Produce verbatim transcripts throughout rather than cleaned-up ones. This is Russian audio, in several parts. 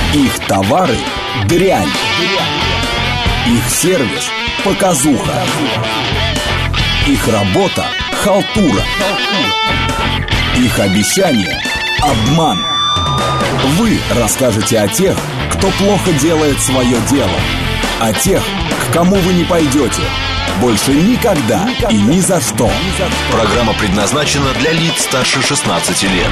Их товары – дрянь. Их сервис – показуха. Их работа – халтура. Их обещания – обман. Вы расскажете о тех, кто плохо делает свое дело. О тех, к кому вы не пойдете. Больше никогда, никогда и ни за что. Программа предназначена для лиц старше шестнадцати лет.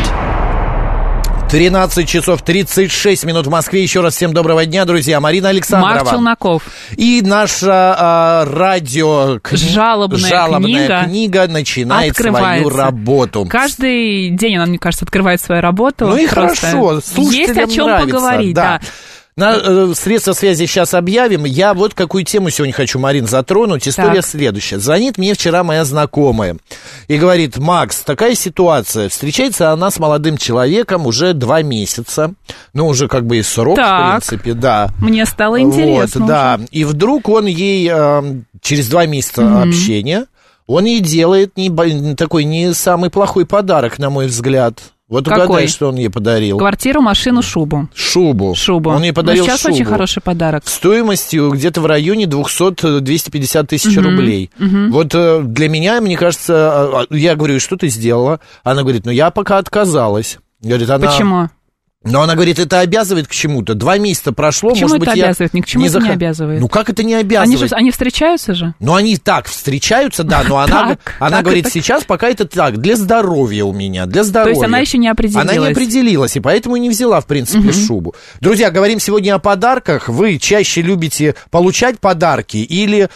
тринадцать часов тридцать шесть минут в Москве. Еще раз всем доброго дня, друзья. Марина Александрова. Марк Челноков. И наша а, радио... Жалобная, Жалобная книга, книга начинает свою работу. Каждый день она, мне кажется, открывает свою работу. Ну и Просто хорошо. Слушателям есть о чем нравится. поговорить, да. да. На э, средства связи сейчас объявим. Я вот какую тему сегодня хочу, Марин, затронуть. История так. следующая. Звонит мне вчера моя знакомая и говорит: Макс, такая ситуация. Встречается она с молодым человеком уже два месяца. Ну, уже как бы и срок, так. в принципе, да. Мне стало интересно. Вот, да. И вдруг он ей э, через два месяца mm-hmm. общения, он ей делает не, такой не самый плохой подарок, на мой взгляд. Вот Какой? Угадай, что он ей подарил. Квартиру, машину, шубу. Шубу. Шубу. Он ей подарил ну, сейчас шубу. очень хороший подарок. Стоимостью где-то в районе двести-двести пятьдесят тысяч uh-huh, рублей. uh-huh. Вот э, для меня, мне кажется, я говорю, что ты сделала? Она говорит, ну я пока отказалась. Говорит, она... Почему? Но она говорит, это обязывает к чему-то. Два месяца прошло, Почему может это быть, обязывает? я Ни к чему не это зах... не обязывает. Ну как это не обязывает? Они, же, они встречаются же? Ну они так встречаются, да, но она, так, она так говорит, это... сейчас пока это так, для здоровья у меня, для здоровья. То есть она еще не определилась? Она не определилась, и поэтому не взяла, в принципе, uh-huh. шубу. Друзья, говорим сегодня о подарках. Вы чаще любите получать подарки или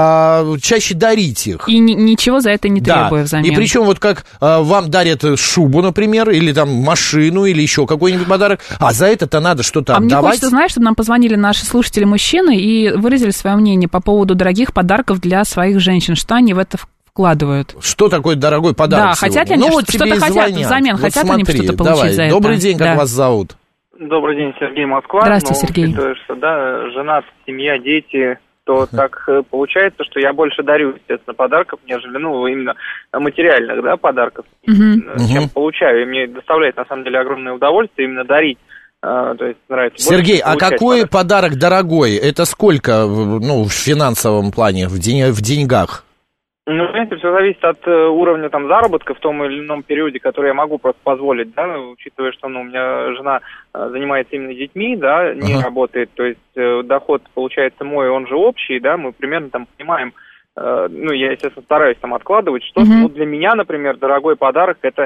а, чаще дарить их? И ни- ничего за это не требуя да. взамен. И причем вот как а, вам дарят шубу, например, или там машину, или еще какой-нибудь подарок, а за это-то надо что-то а отдавать. А мне хочется, знаешь, чтобы нам позвонили наши слушатели-мужчины и выразили свое мнение по поводу дорогих подарков для своих женщин. Что они в это вкладывают? Что такое дорогой подарок? Да, сегодня? хотят ли они ну, что- вот что-то хотят звонят. взамен, вот хотят смотри, они что-то получить давай. за это? Добрый день, как да. вас зовут? Добрый день, Сергей, Москва. Здравствуйте, ну, Сергей. Учитывая, что, да, женат, семья, дети, то так получается, что я больше дарю, естественно, подарков, нежели, ну, именно материальных, да, подарков, Угу. чем получаю. И мне доставляет, на самом деле, огромное удовольствие именно дарить. А, то есть нравится Сергей, а какой подарок. подарок дорогой? Это сколько, ну, в финансовом плане, в, день, в деньгах? Ну, знаете, все зависит от э, уровня там заработка в том или ином периоде, который я могу просто позволить, да, учитывая, что, ну, у меня жена э, занимается именно детьми, да, не Ага. работает, то есть э, доход получается мой, он же общий, да, мы примерно там понимаем, э, ну, я, естественно, стараюсь там откладывать что-то, Мгм. ну, для меня, например, дорогой подарок это,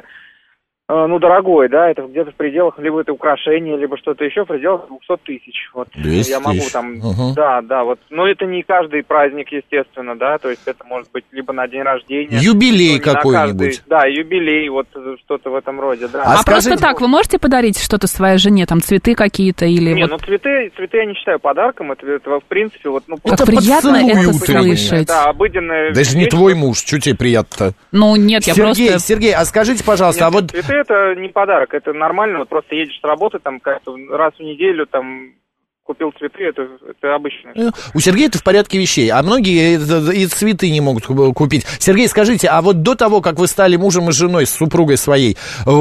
э, ну, дорогой, да, это где-то в пределах, либо это украшение, либо что-то еще, в пределах двухсот тысяч, вот, двести я могу тысяч. там, Ага. да, да, вот, но это не каждый праздник, естественно, да, то есть это может быть либо на день рождения, Юбилей ну, не на какой-нибудь. каждый, да, юбилей, вот что-то в этом роде, да. А А, скажите- просто так, вы можете подарить что-то своей жене, там, цветы какие-то или Не, вот... ну цветы, цветы я не считаю подарком, это, это в принципе, вот, ну, Как Это приятно поцелуй это утренний. слышать. да, обыденная Даже не вещь. твой муж, что тебе приятно-то? Ну, нет, я Сергей, просто... Сергей, а скажите, пожалуйста, Нет, а вот... цветы это не подарок, это нормально, вот просто едешь с работы, там, как-то раз в неделю, там, купил цветы, это, это обычно. У Сергея это в порядке вещей, а многие и, и цветы не могут купить. Сергей, скажите, а вот до того, как вы стали мужем и женой, с супругой своей,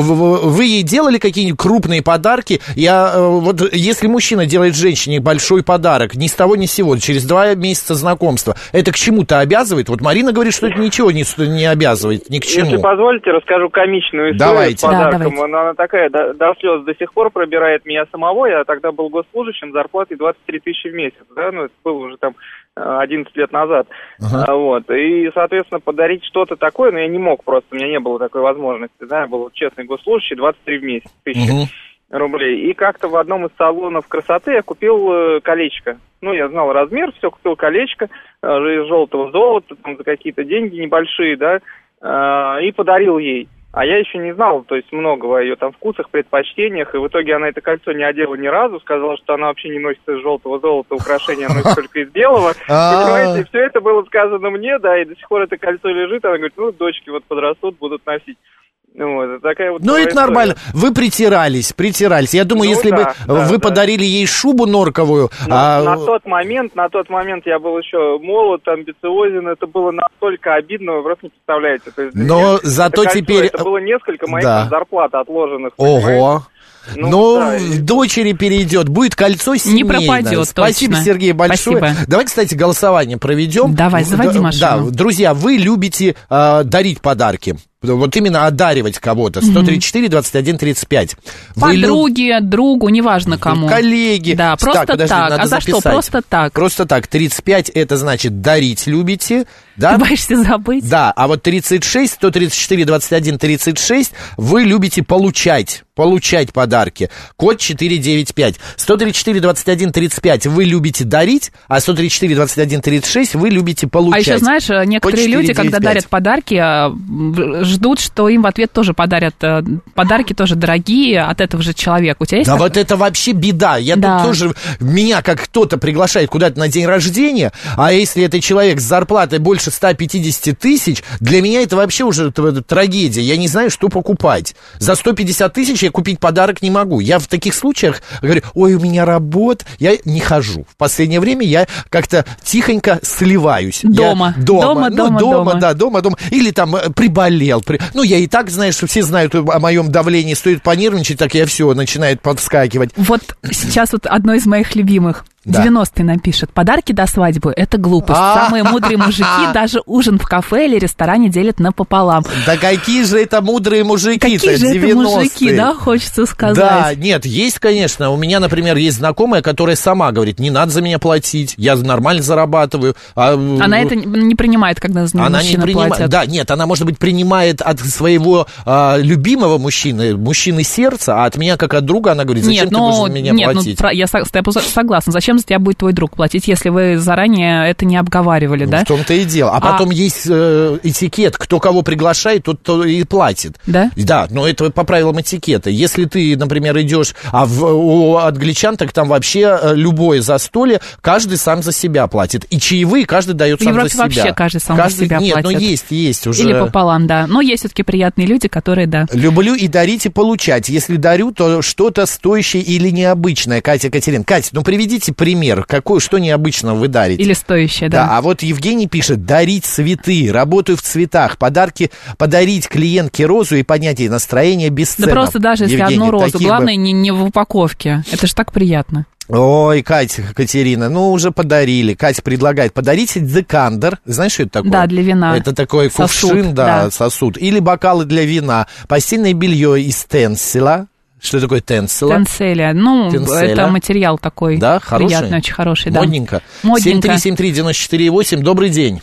вы ей делали какие-нибудь крупные подарки? Я, вот, если мужчина делает женщине большой подарок, ни с того ни с сего, через два месяца знакомства, это к чему-то обязывает? Вот Марина говорит, что это ничего не, не обязывает, ни к чему. Если позволите, расскажу комичную историю Давайте. с подарком. Да, давайте. Она, она такая, до, до слез до сих пор пробирает меня самого. Я тогда был госслужащим, зарплатой двадцать три тысячи в месяц, да, ну, это было уже там одиннадцать лет назад, Ага. а, вот, и, соответственно, подарить что-то такое, но я не мог просто, у меня не было такой возможности, да, я был честный госслужащий, двадцать три в месяц, тысячи Мгм. рублей, и как-то в одном из салонов красоты я купил э, колечко, ну, я знал размер, все, купил колечко э, из желтого золота, там, за какие-то деньги небольшие, да, э, и подарил ей. А я еще не знал, то есть, многого о ее там вкусах, предпочтениях, и в итоге она это кольцо не одела ни разу, сказала, что она вообще не носит из желтого золота украшения, она носит только из белого. Понимаете, и все это было сказано мне, да, и до сих пор это кольцо лежит, она говорит, ну, дочки вот подрастут, будут носить. Ну, вот, такая вот Ну, это история. нормально. Вы притирались, притирались. Я думаю, Ну, если да, бы да, вы да. подарили ей шубу норковую... Но а... на тот момент, на тот момент я был еще молод, амбициозен, это было настолько обидно, вы просто не представляете. То есть для Но меня зато это кольцо, теперь... Это было несколько моих Да. там зарплат отложенных. понимаете? Ого! Ну, ну да, дочери перейдет, будет кольцо семейное. Не пропадет. Спасибо, точно. Сергей, большое. Спасибо. Давай, кстати, голосование проведем. Давай, заводи машину. Да, друзья, вы любите э, дарить подарки. Вот именно одаривать кого-то. сто тридцать четыре двадцать один тридцать пять. Подруге, люб... другу, неважно кому. Коллеги. Да, просто так. Подожди, так. А за записать. что? Просто так. Просто так. тридцать пять это значит дарить любите. Да? Ты боишься забыть? Да, а вот тридцать шесть, сто тридцать четыре двадцать один тридцать шесть вы любите получать. Получать подарки. Код четыреста девяносто пять. сто тридцать четыре двадцать один тридцать пять вы любите дарить, а сто тридцать четыре двадцать один тридцать шесть вы любите получать. А еще, знаешь, некоторые люди, когда дарят подарки, ждут, что им в ответ тоже подарят подарки тоже дорогие от этого же человека. У тебя есть Да такое? Вот это вообще беда. Я да. тут тоже, меня как кто-то приглашает куда-то на день рождения, а если это человек с зарплатой больше ста пятидесяти тысяч, для меня это вообще уже трагедия. Я не знаю, что покупать. За сто пятьдесят тысяч я купить подарок не могу. Я в таких случаях говорю, ой, у меня работа, я не хожу. В последнее время я как-то тихонько сливаюсь. Дома. Я дома. Дома, ну, дома, дома, дома. да, дома, дома. Или там приболел. При... Ну, я и так, знаешь, все знают о моем давлении, стоит понервничать, так я все, начинает подскакивать. Вот сейчас вот одно из моих любимых. Да. девяностые напишет. Подарки до свадьбы – это глупость. А-а-а. Самые мудрые мужики даже ужин в кафе или ресторане делят напополам. Да какие же это мудрые мужики-то? Какие же это мужики, да, хочется сказать. Да, нет, есть, конечно. У меня, например, есть знакомая, которая сама говорит, не надо за меня платить, я нормально зарабатываю. А... Она это не принимает, когда за нее она мужчины не принима... платят. Да, нет, она, может быть, принимает от своего а, любимого мужчины, мужчины сердца, а от меня, как от друга, она говорит, зачем нет, ты но... будешь за меня нет, платить? Ну, я согласна. Зачем за тебя будет твой друг платить, если вы заранее это не обговаривали, ну, да? В том-то и дело. А, а... потом есть э, этикет, кто кого приглашает, тот, тот и платит. Да? Да, но это по правилам этикета. Если ты, например, идешь, а в, у англичан, так там вообще любое застолье, каждый сам за себя платит. И чаевые каждый дает сам за себя. Вообще каждый сам каждый... за себя Нет, платит. Нет, ну есть, есть уже. Или пополам, да. Но есть все-таки приятные люди, которые, да. Люблю и дарить, и получать. Если дарю, то что-то стоящее или необычное. Катя Катерин. Катя, ну приведите пример. Какое, что необычного вы дарите? Или стоящее, да. Да, а вот Евгений пишет, дарить цветы, работаю в цветах, подарки, подарить клиентке розу и поднять ей настроение бесценно. Да просто даже если Евгений, одну розу, главное бы... не, не в упаковке. Это же так приятно. Ой, Катя, Катерина, ну уже подарили. Катя предлагает, подарите декандер. Знаешь, что это такое? Да, для вина. Это такой сосуд, кувшин, да, да, сосуд. Или бокалы для вина. Постельное белье из тенсила. Что такое тенсила? Тенселя. Ну, Тенселя. Это материал такой. Да, хороший? Приятный, очень хороший, да. Модненько. Модненько. семь три семь три девять четыре восемь, добрый день.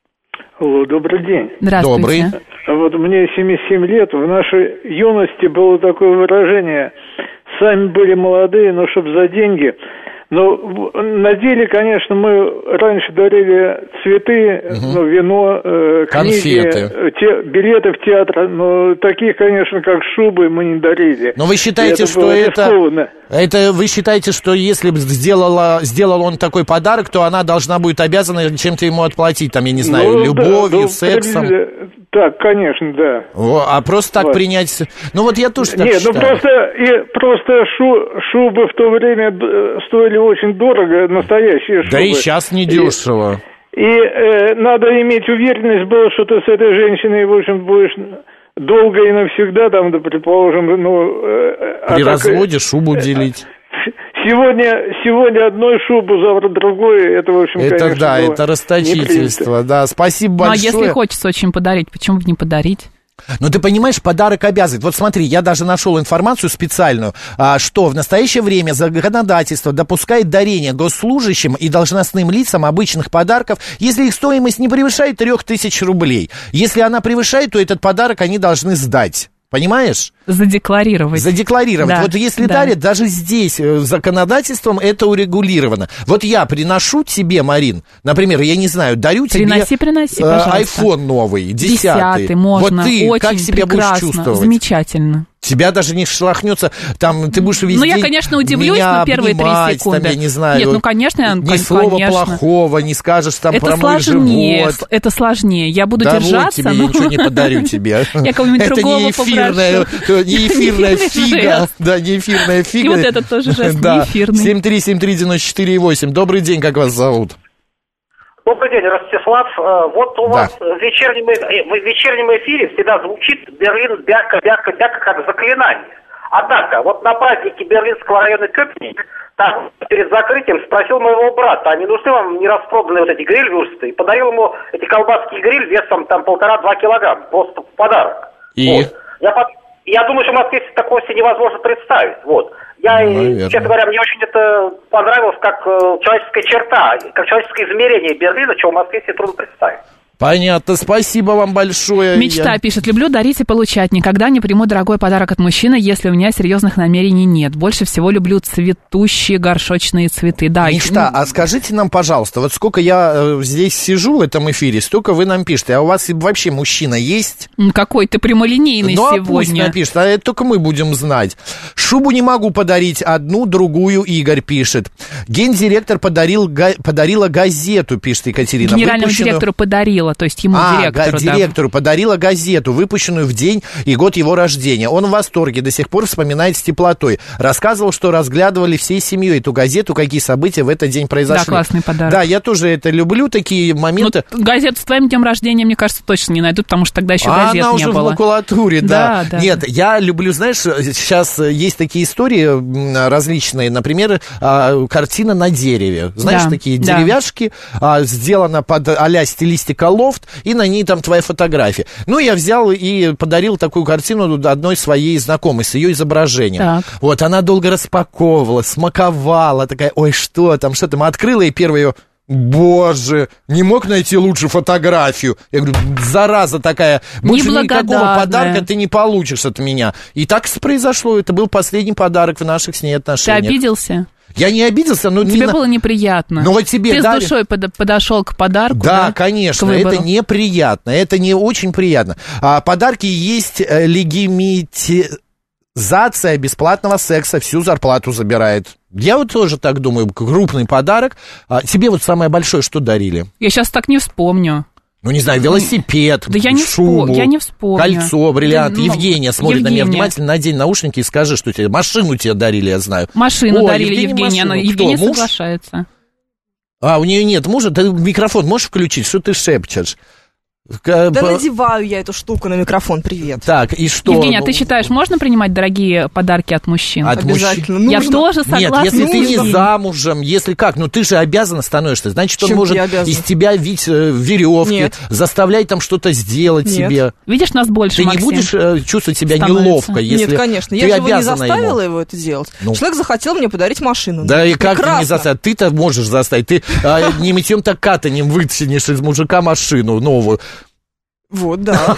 Алло, добрый день. Здравствуйте. Добрый. Вот мне семьдесят семь лет, в нашей юности было такое выражение, сами были молодые, но чтоб за деньги. Но на деле, конечно, мы раньше дарили цветы, угу. ну, вино, э, книги, те, билеты в театр, но таких, конечно, как шубы мы не дарили. Но вы считаете, это что это, это... Вы считаете, что если бы сделала, сделал он такой подарок, то она должна будет обязана чем-то ему отплатить, там, я не знаю, ну, любовью, да, ну, сексом? Так, конечно, да. О, а просто так вот. принять... Ну, вот я тоже так Нет, считаю. ну просто, и, просто шу, шубы в то время стоили очень дорого, настоящие шубы. Да и сейчас недешево. И, и э, надо иметь уверенность была, что ты с этой женщиной, в общем, будешь долго и навсегда, там, да, предположим, ну... Э, При а разводе так, шубу делить. Сегодня, сегодня одной шубу, завтра другой, это, в общем, это, конечно, да, это расточительство, да, спасибо большое. Ну, а если хочется очень подарить, почему бы не подарить? Ну, ты понимаешь, подарок обязывает. Вот смотри, я даже нашел информацию специальную, что в настоящее время законодательство допускает дарение госслужащим и должностным лицам обычных подарков, если их стоимость не превышает трех тысяч рублей. Если она превышает, то этот подарок они должны сдать. Понимаешь? Задекларировать. Задекларировать. Да, вот если да. дарят, даже здесь законодательством это урегулировано. Вот я приношу тебе, Марин, например, я не знаю, дарю приноси, тебе приноси, э, iPhone новый, десятый. Десятый, можно. Вот ты очень как себя прекрасно, будешь чувствовать? Замечательно. Тебя даже не шелохнется, там, ты будешь везде Ну, я, конечно, удивлюсь на первые три секунды. Там, я не знаю. Нет, ну, конечно, ни конечно. слова плохого, не скажешь там это про мой сложнее, живот. Это сложнее, я буду да держаться. Да вот тебе, но... я ничего не подарю тебе. Я кого-нибудь другого попрошу. Не эфирная фига. Да, не эфирная фига. И вот этот тоже жест не эфирный. семь три семь три девять четыре восемь. Добрый день, как вас зовут? Добрый день, Ростислав. Вот у да. вас в вечернем, в вечернем эфире всегда звучит Берлин бяка, бяка, бяка как заклинание. Однако, вот на празднике Берлинского района Köpenick, там перед закрытием спросил моего брата, а не нужны вам нераспроданные вот эти гриль-вюрсты? И подарил ему эти колбаски и гриль весом там полтора-два килограмма, просто в подарок. И? Вот. Я, я думаю, что в Москве такого себе невозможно представить. Вот. Я, Наверное. честно говоря, мне очень это понравилось как э, человеческая черта, как человеческое измерение Берлина, чего в Москве себе трудно представить. Понятно, спасибо вам большое. Мечта Я... пишет, люблю дарить и получать. Никогда не приму дорогой подарок от мужчины, если у меня серьезных намерений нет. Больше всего люблю цветущие горшочные цветы. Да, Мечта, и... а скажите нам, пожалуйста, вот сколько я э, здесь сижу в этом эфире, столько вы нам пишете. А у вас вообще мужчина есть? Какой ты прямолинейный ну, сегодня. Ну, а пусть напишет, а это только мы будем знать. Шубу не могу подарить, одну, другую, Игорь пишет. Гендиректор подарил, га... подарила газету, пишет Екатерина. Генеральному выпущенную... директору подарила, то есть ему, а, директору. А, директору подарила газету, выпущенную в день и год его рождения. Он в восторге, до сих пор вспоминает с теплотой. Рассказывал, что разглядывали всей семьей эту газету, какие события в этот день произошли. Да, классный подарок. Да, я тоже это люблю, такие моменты. Ну, газету с твоим днем рождения, мне кажется, точно не найдут, потому что тогда еще а газет она не уже было. в макулатуре, да. Да, да. Нет, я люблю, знаешь, сейчас есть такие истории различные, например, картина на дереве. Знаешь, да, такие да. деревяшки, сделана под а-ля стилистика лофт, и на ней там твоя фотография. Ну, я взял и подарил такую картину одной своей знакомой с ее изображением. Так. Вот, она долго распаковывала, смаковала, такая, ой, что там, что там, открыла и первое ее... Боже, не мог найти лучше фотографию. Я говорю, зараза такая, больше никакого подарка ты не получишь от меня. И так произошло, это был последний подарок в наших с ней отношениях. Ты обиделся? Я не обиделся, но... Тебе не... было неприятно. Но вот тебе Ты дали... с душой под, подошел к подарку, да? Да, конечно, это неприятно, это не очень приятно. А подарки есть легимити... Зация бесплатного секса всю зарплату забирает. Я вот тоже так думаю, крупный подарок. А тебе вот самое большое что дарили? Я сейчас так не вспомню. Ну, не знаю, велосипед, да я не шубу, вспом... я не вспомню. Кольцо, бриллиант. Да, Евгения смотрит Евгения. на меня внимательно, надень наушники и скажи, что тебе. Машину тебе дарили, я знаю. Машину О, дарили Евгения. Евгения, она... Евгения Кто, соглашается. А, у нее нет мужа? Ты микрофон можешь включить? Что ты шепчешь? Да По... надеваю я эту штуку на микрофон, привет. Так, и что? Евгения, а ты считаешь, можно принимать дорогие подарки от мужчин? От Обязательно. Мужчин? Я тоже согласна. Нет, если нужно. ты не замужем, если как, ну ты же обязана становишься. Значит, он Чем может из тебя вить э, веревки, Нет. заставлять там что-то сделать Нет. себе. Видишь, нас больше, Ты Максим. не будешь э, чувствовать себя становится. неловко, если Нет, конечно, ты я же его не обязана заставила ему. его это делать. Ну. Человек захотел мне подарить машину. Да и как Прекрасно. ты не заставить? Ты-то можешь заставить. Ты а, не мытьем-то катанем вытянешь из мужика машину новую. Вот, да.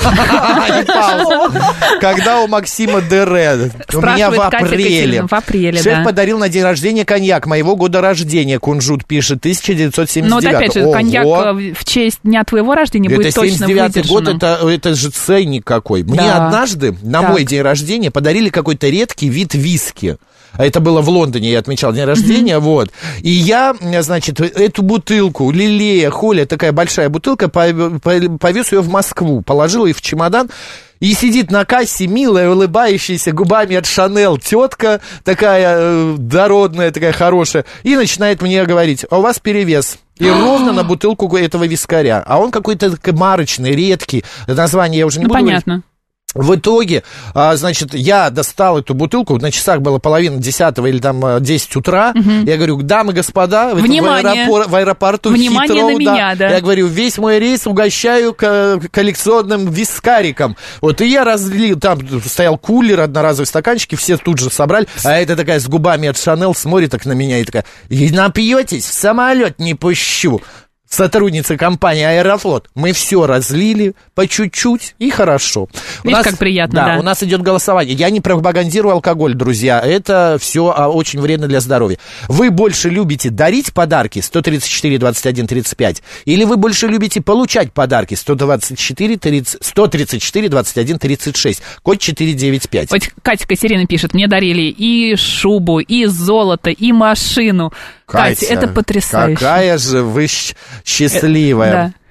Когда у Максима ДР? У меня в апреле. В апреле, Шеф да. подарил на день рождения коньяк моего года рождения. Кунжут пишет, тысяча девятьсот семьдесят девятый. Ну, вот опять же, Ого. коньяк в честь дня твоего рождения будет Это точно семьдесят девятый год, выдержанным. это, это же ценник какой. Мне Да. однажды на Так. мой день рождения подарили какой-то редкий вид виски. Это было в Лондоне, я отмечал день рождения, mm-hmm. вот. И я, значит, эту бутылку, лилея, холя, такая большая бутылка, повез ее в Москву, положил ее в чемодан. И сидит на кассе милая, улыбающаяся губами от Шанел тетка, такая э, дородная, такая хорошая, и начинает мне говорить, а у вас перевес. И ровно на бутылку этого вискаря. А он какой-то марочный, редкий, название я уже не Ну, буду понятно. говорить. В итоге, а, значит, я достал эту бутылку, на часах было половина десятого или там десять утра, угу. Я говорю, дамы и господа, в, Внимание. аэропор, в аэропорту Внимание Хитроу, на меня, да. Я говорю, весь мой рейс угощаю к- коллекционным вискариком. Вот, и я разлил, там стоял кулер, одноразовые стаканчики, все тут же собрали, а эта такая с губами от Шанел смотрит так на меня и такая, и напьетесь, в самолет не пущу. Сотрудница компании «Аэрофлот». Мы все разлили по чуть-чуть, и хорошо. Видишь, у нас, как приятно, да. у нас идет голосование. Я не пропагандирую алкоголь, друзья. Это все очень вредно для здоровья. Вы больше любите дарить подарки сто тридцать четыре двадцать один тридцать пять, или вы больше любите получать подарки сто двадцать четыре двадцать один тридцать шесть, код четыре девять пять. Вот Катя Катерина пишет, мне дарили и шубу, и золото, и машину. Катя, Катя, это потрясающе. Какая же вы счастливая. Да.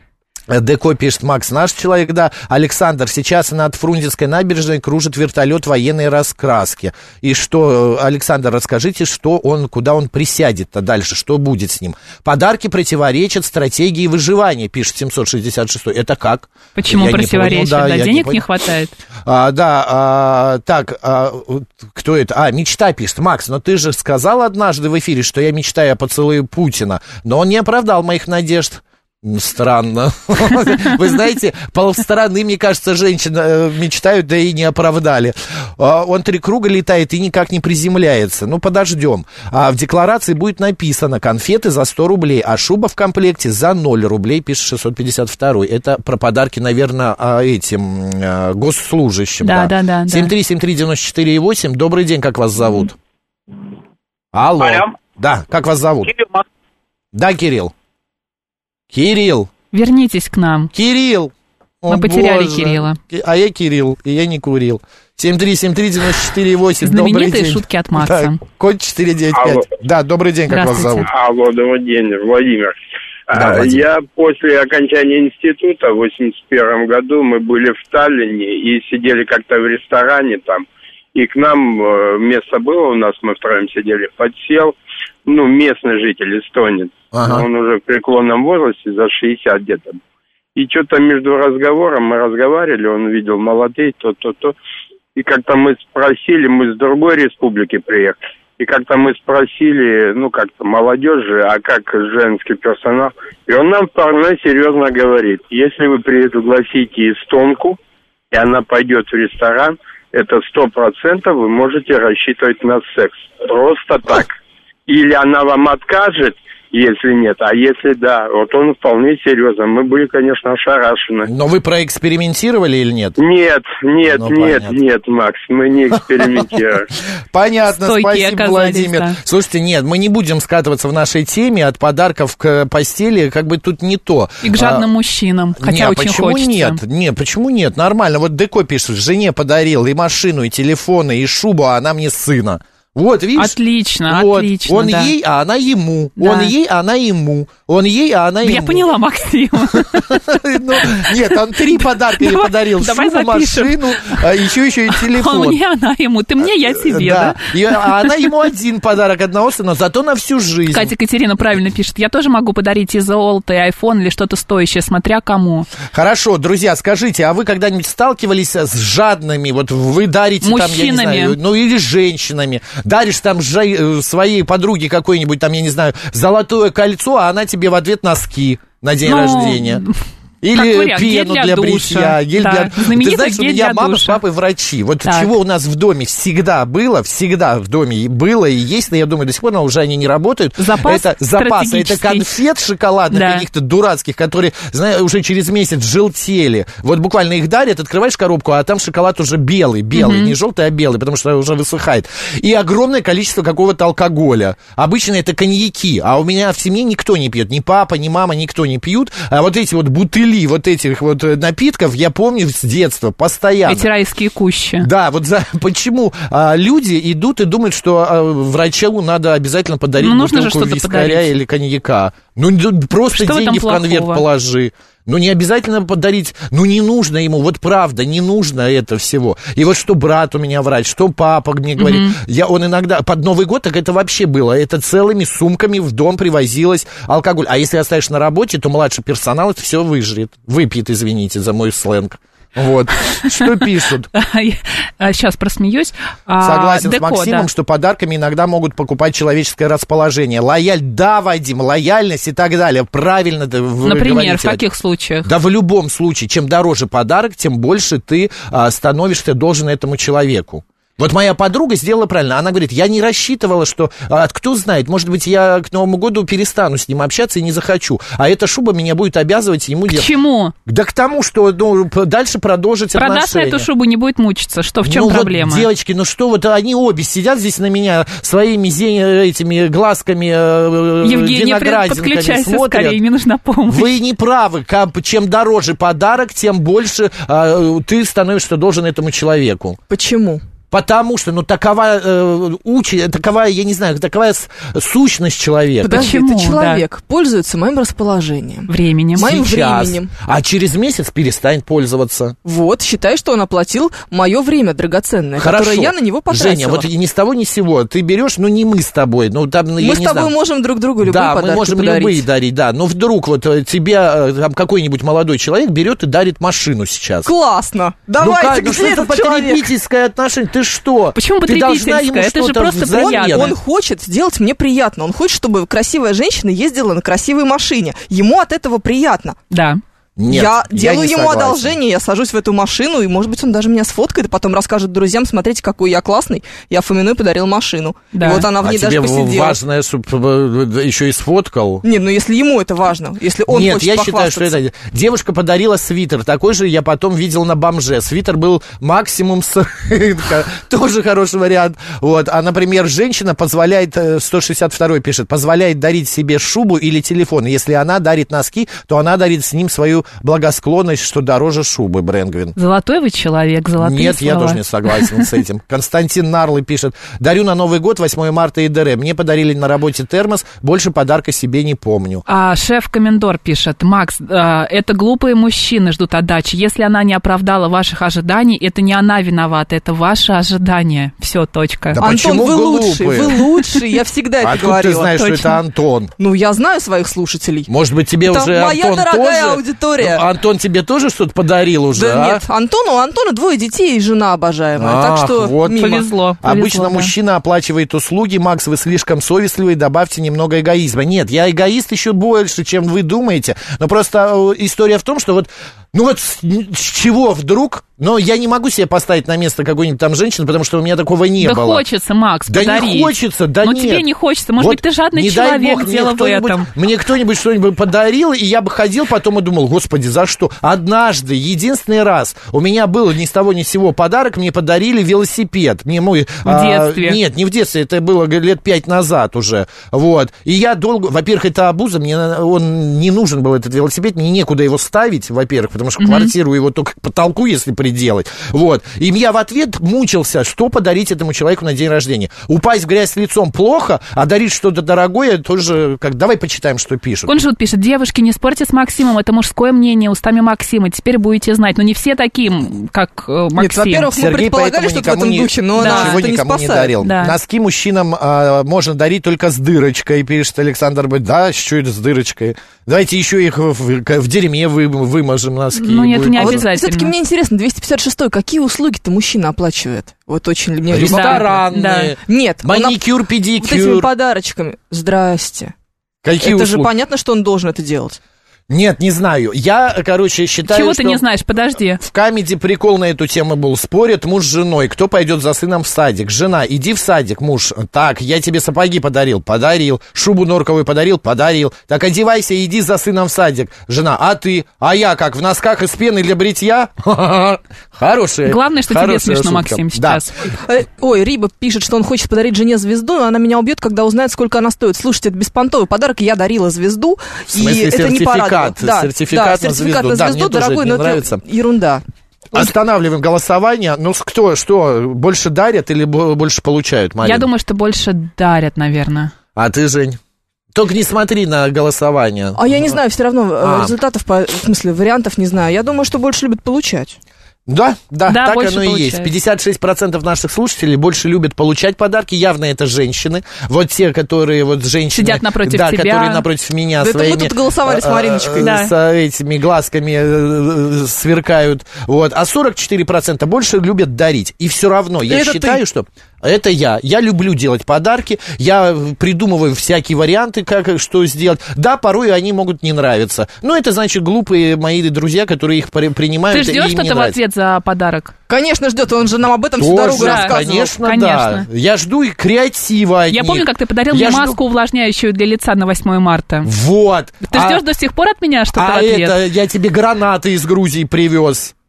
Деко пишет, Макс, наш человек, да. Александр, сейчас над Фрунзенской набережной кружит вертолет военной раскраски. И что, Александр, расскажите, что он, куда он присядет-то дальше, что будет с ним? Подарки противоречат стратегии выживания, пишет семьсот шестьдесят шесть. Это как? Почему я противоречат? Да, да, денег не, не хватает. А, да, а, так, а, кто это? А, мечта пишет. Макс, но ты же сказал однажды в эфире, что я мечтаю о поцелуе Путина, но он не оправдал моих надежд. Странно. Вы знаете, полстороны, мне кажется, женщин мечтают, да и не оправдали. Он три круга летает и никак не приземляется. Ну, подождем. А в декларации будет написано: конфеты за сто рублей, а шуба в комплекте за ноль рублей, пишет шестьсот пятьдесят два. Это про подарки, наверное, этим госслужащим. Да, да, да. семь три семь три девять четыре восемь. Добрый день, как вас зовут? Алло. Алло. Да, как вас зовут? Кирилл. Да, Кирилл. Кирилл. Вернитесь к нам. Кирилл. Мы О, потеряли Боже. Кирилла. А я Кирилл, и я не курил. семь три семь три девять четыре восемь. Знаменитые шутки от Макса. Да, код четыре девять пять. Да, добрый день, как вас зовут? Алло, добрый день, Владимир. Да, а, Владимир. Я после окончания института в восемьдесят первом году, мы были в Таллине и сидели как-то в ресторане там. И к нам место было у нас, мы втроем сидели, подсел, ну, местный житель, эстонец. Ага. Он уже в преклонном возрасте, за шестьдесят где-то. И что-то между разговором мы разговаривали, он видел молодые, то-то-то. И как-то мы спросили, мы с другой республики приехали, и как-то мы спросили, ну, как-то молодежи, а как женский персонал. И он нам вполне серьезно говорит, если вы пригласите эстонку, и она пойдет в ресторан, это сто процентов вы можете рассчитывать на секс. Просто так. Или она вам откажет, если нет, а если да, вот он вполне серьезно. Мы были, конечно, ошарашены. Но вы проэкспериментировали или нет? Нет, нет, ну, нет, понятно. нет, Макс, мы не экспериментировали. Понятно, спасибо, Владимир. Слушайте, нет, мы не будем скатываться в нашей теме от подарков к постели, как бы тут не то. И к жадным мужчинам, хотя очень хочется. Почему нет? Нет, почему нет? Нормально. Вот Деко пишет, жене подарил и машину, и телефоны, и шубу, а она мне сына. Вот, видишь? Отлично, вот. отлично, Он да. ей, а она ему. Да. Он ей, а она ему. Он ей, а она ему. Я поняла, Максим. Нет, он три подарка ей подарил. Шубу, машину, еще еще и телефон. Он мне, она ему. Ты мне, я тебе, да? А она ему один подарок одного сына, зато на всю жизнь. Катя Катерина правильно пишет. Я тоже могу подарить и золото, и айфон, или что-то стоящее, смотря кому. Хорошо, друзья, скажите, а вы когда-нибудь сталкивались с жадными? Вот вы дарите там, я не знаю, ну или с женщинами. Даришь там жа- своей подруге какой-нибудь там, я не знаю, золотое кольцо, а она тебе в ответ носки на день ну, рождения. Или пену для, для бритья. Гель да. для... Ты знаешь, у меня мама душа. С папой врачи. Вот так. Чего у нас в доме всегда было, всегда в доме было и есть, но я думаю, до сих пор, но уже они не работают. Запас это запас, это конфет шоколадных да. каких-то дурацких, которые, знаешь, уже через месяц желтели. Вот буквально их дарят, открываешь коробку, а там шоколад уже белый, белый, mm-hmm. не желтый, а белый, потому что уже высыхает. И огромное количество какого-то алкоголя. Обычно это коньяки, а у меня в семье никто не пьет, ни папа, ни мама, никто не пьют. А вот эти вот бутыли вот этих вот напитков я помню с детства постоянно. Эти райские кущи. Да, вот за, почему а, люди идут и думают, что а, врачу надо обязательно подарить ну, бутылку вискаря подарить. Или коньяка. Ну, просто что деньги в конверт положи. Ну, не обязательно подарить, ну, не нужно ему, вот правда, не нужно это всего. И вот что брат у меня врач, что папа мне говорит, mm-hmm. я, он иногда, под Новый год, так это вообще было, это целыми сумками в дом привозилось алкоголь. А если оставишь на работе, то младший персонал это все выжрет, выпьет, извините за мой сленг. Вот. Что пишут? Сейчас просмеюсь. Согласен Деко, с Максимом, да. что подарками иногда могут покупать человеческое расположение. Лояль, да, Вадим, лояльность и так далее. Правильно вы Например, говорите. в каких случаях? Да в любом случае. Чем дороже подарок, тем больше ты а, становишься должен этому человеку. Вот моя подруга сделала правильно. Она говорит, я не рассчитывала, что... А, кто знает, может быть, я к Новому году перестану с ним общаться и не захочу. А эта шуба меня будет обязывать ему... К делать. чему? Да к тому, что ну, дальше продолжить Продашь отношения. на эту шубу, не будет мучиться. Что, в чем ну, проблема? Вот, девочки, ну что, вот они обе сидят здесь на меня своими этими глазками Евгения, подключайся смотрят. Скорее, мне нужна помощь. Вы не правы. Чем дороже подарок, тем больше а, ты становишься должен этому человеку. Почему? Потому что, ну, такова, э, уч... такова, я не знаю, такова с... сущность человека. Подожди, Почему? это человек Да. пользуется моим расположением. Временем. Моим Сейчас. временем. А через месяц перестанет пользоваться. Вот, считай, что он оплатил мое время драгоценное, Хорошо. которое я на него потратила. Женя, вот ни с того ни с сего. Ты берешь, ну, не мы с тобой. Ну, там, мы я с не тобой знаю. можем друг другу любые Да, подарки мы можем подарить. любые дарить, да. Но вдруг вот э, тебе э, там какой-нибудь молодой человек берет и дарит машину сейчас. Классно! Ну Давайте, как, ну где что это этот человек? потребительское отношение? Ты что? Почему Ты должна потребительское? ему Это же что-то просто взамен. приятно. Он хочет сделать мне приятно. Он хочет, чтобы красивая женщина ездила на красивой машине. Ему от этого приятно. Да. Нет, я делаю не ему согласен. одолжение, я сажусь в эту машину, и, может быть, он даже меня сфоткает, и потом расскажет друзьям, смотрите, какой я классный, я Фоминой подарил машину. Да. И вот она в А ней тебе даже посидела. важно, чтобы еще и сфоткал? Не, ну если ему это важно, если он Нет, хочет я считаю, что похвастаться. это... Девушка подарила свитер, такой же я потом видел на бомже. Свитер был максимум с рынка, тоже хороший вариант. Вот. А, например, женщина позволяет, сто шестьдесят второй пишет, позволяет дарить себе шубу или телефон. Если она дарит носки, то она дарит с ним свою благосклонность, что дороже шубы, Брэнгвин. Золотой вы человек, золотые Нет, слова. я тоже не согласен с этим. Константин Нарлы пишет, дарю на Новый год, восьмое марта и ДР. Мне подарили на работе термос, больше подарка себе не помню. А шеф-комендор пишет, Макс, э, это глупые мужчины ждут отдачи. Если она не оправдала ваших ожиданий, это не она виновата, это ваши ожидания. Все, точка. Да Антон, почему вы лучший, глупые? вы лучший, я всегда это Откуда говорила. ты знаешь, что Точно. это Антон? Ну, я знаю своих слушателей. Может быть, тебе Это уже моя Антон дорогая тоже... аудитория. Ну, Антон тебе тоже что-то подарил уже, Да а? нет, Антону, у Антона двое детей и жена обожаемая, Ах, так что вот. мимо. Повезло. повезло, Обычно да. мужчина оплачивает услуги. Макс, вы слишком совестливый, добавьте немного эгоизма. Нет, я эгоист еще больше, чем вы думаете. Но просто э, история в том, что вот, ну вот с, с чего вдруг... Но я не могу себе поставить на место какой-нибудь там женщины, потому что у меня такого не да было. хочется, Макс, Да подарить. не хочется, да Но нет. тебе не хочется. Может Вот быть, ты жадный не дай человек, бог, мне дело в кто-нибудь- этом. Мне кто-нибудь что-нибудь подарил, и я бы ходил потом и думал, господи, за что? Однажды, единственный раз, у меня был ни с того ни с сего подарок, мне подарили велосипед. Мне мой... В детстве. Нет, не в детстве, это было лет пять назад уже. Вот. И я долго... Во-первых, это обуза, мне он не нужен был, этот велосипед, мне некуда его ставить, во-первых, потому что в квартиру его только к потолку, если приделать. Вот. И я в ответ мучился, что подарить этому человеку на день рождения. Упасть в грязь лицом плохо, а дарить что-то дорогое тоже... Как... Давай почитаем, что пишут. Кунжут пишет, девушки, не спорьте с Максимом, это мужское мнение, устами Максима, теперь будете знать. Но не все такие, как э, Максим. Нет, во-первых, мы Сергей предполагали поэтому что-то в никому этом не- духе, но Да. нас Ничего это не никому не спасает. дарил. Да. Носки мужчинам а, можно дарить только с дырочкой, пишет Александр Б. Да, что это с дырочкой? Давайте еще их в, в, в дерьме вы, вымажем носки. Ну, нет, Будет- не А вот обязательно. все-таки мне интересно, двести пятьдесят шестой, какие услуги-то мужчина оплачивает? Вот очень ли мне любопытно. Рестораны, Да. Нет, он об- маникюр, вот этими педикюр. подарочками. Здрасте. Какие это же услуги? понятно, что он должен это делать. Нет, не знаю. Я, короче, считаю, Чего что... ты не знаешь? Подожди. В Камеди прикол на эту тему был. Спорят муж с женой, кто пойдет за сыном в садик. Жена, иди в садик, муж. Так, я тебе сапоги подарил. Подарил. Шубу норковую подарил. Подарил. Так, одевайся, иди за сыном в садик. Жена, а ты? А я как, в носках из пены для бритья? Хорошая. Главное, что тебе хорошая смешно, шутка. Максим, Да. сейчас. Э, Ой, Риба пишет, что он хочет подарить жене звезду, но она меня убьет, когда узнает, сколько она стоит. Слушайте, это беспонтовый подарок, я дарила звезду, В смысле, и это не сертификат? порадовало. Да, Сертификат да, на сертификат звезду. на Да, звезду, мне тоже дорогой, это не но нравится. это ерунда. Останавливаем голосование. Ну, с- кто, что, больше дарят или бо- больше получают, Марина? Я думаю, что больше дарят, наверное. А ты, Жень? Только не смотри на голосование. А я не знаю, все равно э, А. результатов, по- в смысле, вариантов не знаю. Я думаю, что больше любят получать. Да, да, Да, так больше оно и есть. получают. пятьдесят шесть процентов наших слушателей больше любят получать подарки. Явно это женщины. Вот те, которые вот женщины... Сидят напротив да, тебя. которые напротив меня Да это мы своими... тут голосовали с э, Мариночкой. э, Да. С этими глазками э, сверкают. Вот. А сорок четыре процента больше любят дарить. И все равно, я Это считаю, ты. что... Это я. Я люблю делать подарки. Я придумываю всякие варианты, как что сделать. Да, порой они могут не нравиться. Но это значит глупые мои друзья, которые их при- принимают. Ты и ждешь им не что-то в нравится. ответ за подарок? Конечно, ждет, он же нам об этом всю дорогу Тоже, рассказывал. конечно, Конечно. да. Я жду и креатива от Я них. помню, как ты подарил Я мне жду- маску увлажняющую для лица на восьмое марта. Вот. Ты а, ждешь до сих пор от меня что-то а в ответ? это я тебе гранаты из Грузии привез.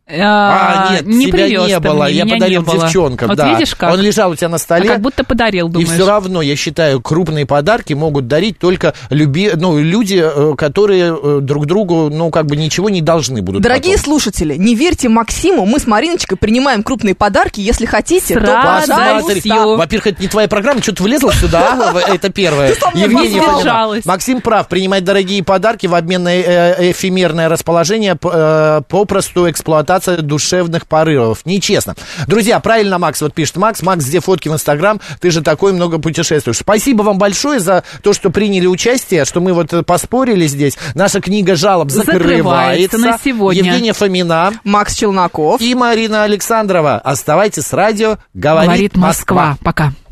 А, нет, не тебя не было, мне, я подарил не было. девчонкам, вот да. Видишь, как? Он лежал у тебя на столе. А как будто подарил, думаешь. И все равно, я считаю, крупные подарки могут дарить только люби... ну, люди, которые друг другу, ну, как бы ничего не должны будут. Дорогие потом. слушатели, не верьте Максиму, мы с Мариночкой принимаем крупные подарки, если хотите, с то пожалуйста. Во-первых, это не твоя программа, что-то влезла сюда, это первое. Евгений, Максим прав, принимать дорогие подарки в обмен на эфемерное расположение, попросту эксплуатация душевных порывов. Нечестно. Друзья, правильно Макс вот пишет. Макс, Макс, где фотки в Инстаграм? Ты же такой много путешествуешь. Спасибо вам большое за то, что приняли участие, что мы вот поспорили здесь. Наша книга жалоб закрывается. Закрывается на сегодня. Евгения Фомина, Макс Челноков и Марина Александрова. Оставайтесь с радио «Говорит, Говорит Москва». Москва. Пока.